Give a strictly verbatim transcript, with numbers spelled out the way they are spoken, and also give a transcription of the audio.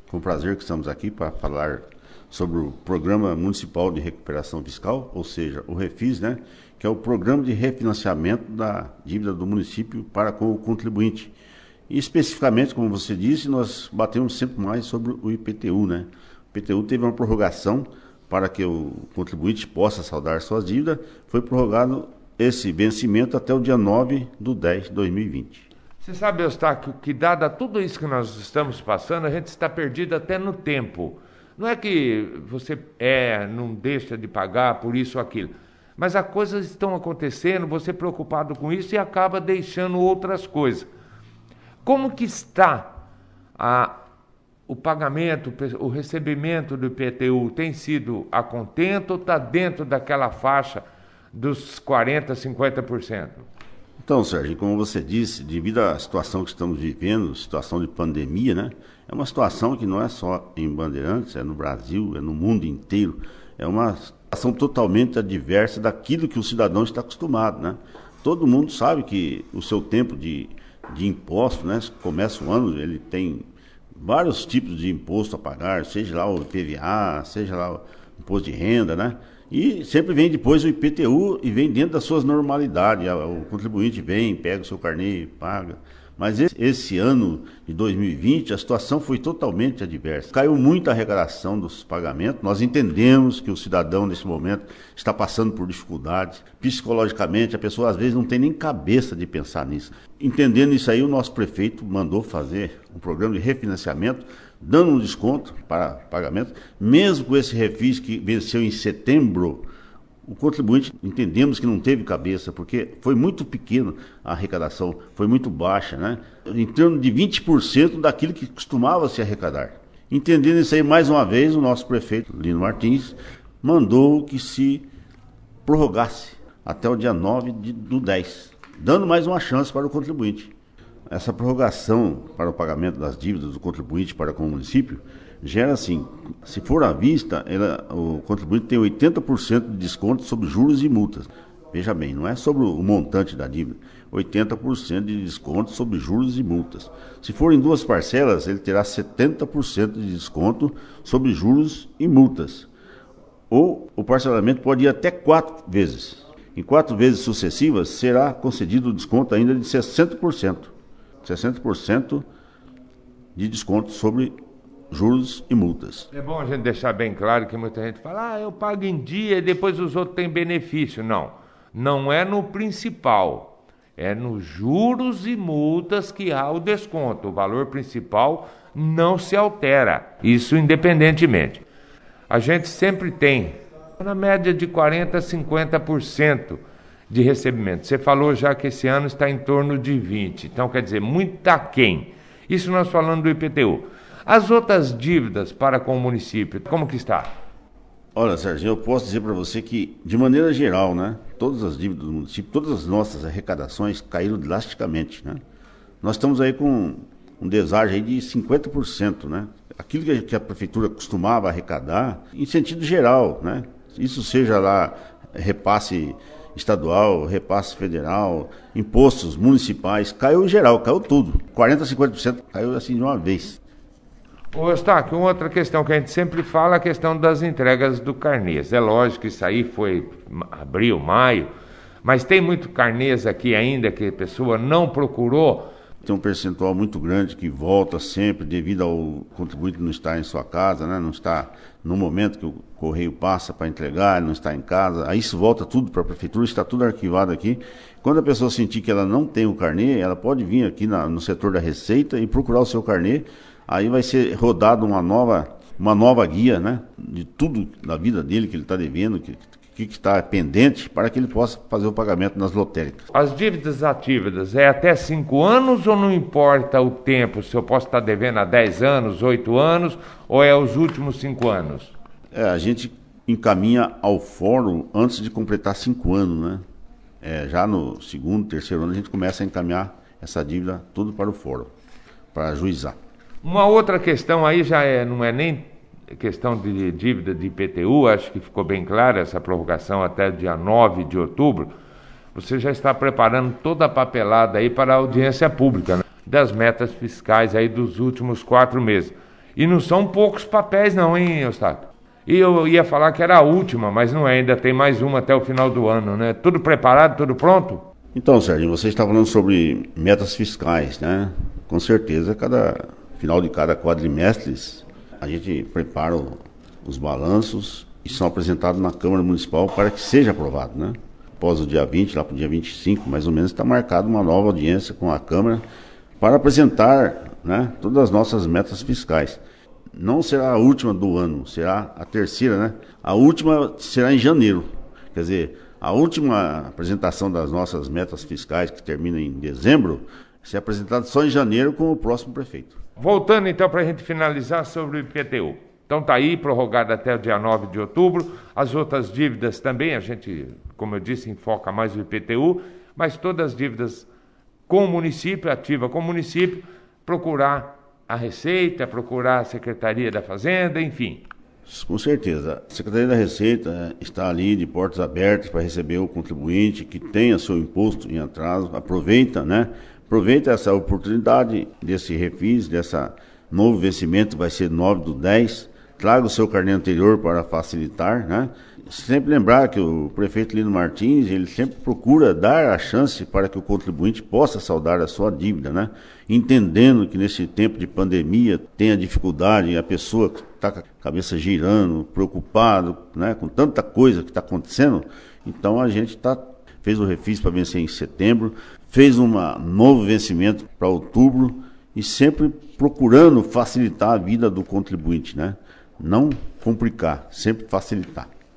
Com prazer que estamos aqui para falar sobre o Programa Municipal de Recuperação Fiscal, ou seja, o REFIS, né, que é o Programa de Refinanciamento da Dívida do Município para com o contribuinte. E especificamente, como você disse, nós batemos sempre mais sobre o I P T U, né? O I P T U teve uma prorrogação para que o contribuinte possa saldar suas dívidas, foi prorrogado esse vencimento até o dia nove de dez de dois mil e vinte. Você sabe, Eustáquio, que dada tudo isso que nós estamos passando, a gente está perdido até no tempo. Não é que você é, não deixa de pagar por isso ou aquilo, mas as coisas estão acontecendo, você preocupado com isso e acaba deixando outras coisas. Como que está a, o pagamento, o recebimento do I P T U? Tem sido a contento ou está dentro daquela faixa dos quarenta por cento, cinquenta por cento? Então, Sérgio, como você disse, devido à situação que estamos vivendo, situação de pandemia, né? É uma situação que não é só em Bandeirantes, é no Brasil, é no mundo inteiro. É uma situação totalmente adversa daquilo que o cidadão está acostumado, né? Todo mundo sabe que o seu tempo de, de imposto, né? Começa o ano, ele tem vários tipos de imposto a pagar, seja lá o I P V A, seja lá o imposto de renda, né? E sempre vem depois o I P T U e vem dentro das suas normalidades. O contribuinte vem, pega o seu carnê, paga. Mas esse, esse ano de dois mil e vinte, a situação foi totalmente adversa. Caiu muita arrecadação dos pagamentos. Nós entendemos que o cidadão, nesse momento, está passando por dificuldades. Psicologicamente, a pessoa, às vezes, não tem nem cabeça de pensar nisso. Entendendo isso aí, o nosso prefeito mandou fazer um programa de refinanciamento, dando um desconto para pagamento, mesmo com esse refis que venceu em setembro, o contribuinte entendemos que não teve cabeça, porque foi muito pequeno a arrecadação, foi muito baixa, né? Em torno de vinte por cento daquilo que costumava se arrecadar. Entendendo isso aí, mais uma vez, o nosso prefeito, Lino Martins, mandou que se prorrogasse até o dia nove do dez, dando mais uma chance para o contribuinte. Essa prorrogação para o pagamento das dívidas do contribuinte para com o município gera assim, se for à vista, ela, o contribuinte tem oitenta por cento de desconto sobre juros e multas. Veja bem, não é sobre o montante da dívida, oitenta por cento de desconto sobre juros e multas. Se for em duas parcelas, ele terá setenta por cento de desconto sobre juros e multas. Ou o parcelamento pode ir até quatro vezes. Em quatro vezes sucessivas, será concedido o desconto ainda de sessenta por cento. sessenta por cento de desconto sobre juros e multas. É bom a gente deixar bem claro que muita gente fala, ah, eu pago em dia e depois os outros têm benefício. Não, não é no principal, é nos juros e multas que há o desconto. O valor principal não se altera, isso independentemente. A gente sempre tem, na média de quarenta por cento a cinquenta por cento de recebimento. Você falou já que esse ano está em torno de vinte por cento, então quer dizer, muito aquém. Isso nós falando do I P T U. As outras dívidas para com o município, como que está? Olha, Sérgio, eu posso dizer para você que, de maneira geral, né, todas as dívidas do município, todas as nossas arrecadações caíram drasticamente, né? Nós estamos aí com um deságio aí de cinquenta por cento, né? Aquilo que a, que a prefeitura costumava arrecadar, em sentido geral, né? Isso seja lá repasse estadual, repasse federal, impostos municipais, caiu em geral, caiu tudo. quarenta por cento a cinquenta por cento caiu assim de uma vez. Ô, Eustáquio, uma outra questão que a gente sempre fala é a questão das entregas do carnês. É lógico que isso aí foi abril, maio, mas tem muito carnês aqui ainda que a pessoa não procurou. Tem um percentual muito grande que volta sempre devido ao contribuinte não estar em sua casa, né? Não está no momento que o correio passa para entregar, não está em casa. Aí isso volta tudo para a prefeitura, está tudo arquivado aqui. Quando a pessoa sentir que ela não tem o carnê, ela pode vir aqui na, no setor da Receita e procurar o seu carnê. Aí vai ser rodado uma nova, uma nova guia, né? De tudo da vida dele que ele está devendo, que que está pendente, para que ele possa fazer o pagamento nas lotéricas. As dívidas atívidas é até cinco anos ou não importa o tempo? Se eu posso estar devendo há dez anos, oito anos, ou é os últimos cinco anos? É, a gente encaminha ao fórum antes de completar cinco anos, né? É, já no segundo, terceiro ano, a gente começa a encaminhar essa dívida tudo para o fórum, para ajuizar. Uma outra questão aí já é, não é nem questão de dívida de I P T U, acho que ficou bem clara essa prorrogação até dia nove de outubro. Você já está preparando toda a papelada aí para a audiência pública, né? Das metas fiscais aí dos últimos quatro meses. E não são poucos papéis não, hein, Eustáquio? E eu ia falar que era a última, mas não é, ainda tem mais uma até o final do ano, né? Tudo preparado, tudo pronto? Então, Sérgio, você está falando sobre metas fiscais, né? Com certeza, cada final de cada quadrimestre, a gente prepara o, os balanços e são apresentados na Câmara Municipal para que seja aprovado, né? Após o dia vinte, lá para o dia vinte e cinco, mais ou menos, está marcada uma nova audiência com a Câmara para apresentar, né, todas as nossas metas fiscais. Não será a última do ano, será a terceira, né? A última será em janeiro. Quer dizer, a última apresentação das nossas metas fiscais, que termina em dezembro, será apresentada só em janeiro com o próximo prefeito. Voltando então para a gente finalizar sobre o I P T U. Então está aí, prorrogado até o dia nove de outubro. As outras dívidas também, a gente, como eu disse, enfoca mais o I P T U, mas todas as dívidas com o município, ativa com o município, procurar a Receita, procurar a Secretaria da Fazenda, enfim. Com certeza. A Secretaria da Receita está ali de portas abertas para receber o contribuinte que tenha seu imposto em atraso. Aproveita, né? Aproveita essa oportunidade desse refis, dessa novo vencimento, vai ser nove do dez. Traga o seu carnê anterior para facilitar, né? Sempre lembrar que o prefeito Lino Martins, ele sempre procura dar a chance para que o contribuinte possa saldar a sua dívida, né? Entendendo que nesse tempo de pandemia tem a dificuldade, a pessoa está com a cabeça girando, preocupado, né? Com tanta coisa que está acontecendo, então a gente tá, fez o refis para vencer em setembro, fez um novo vencimento para outubro e sempre procurando facilitar a vida do contribuinte, né? Não complicar, sempre facilitar.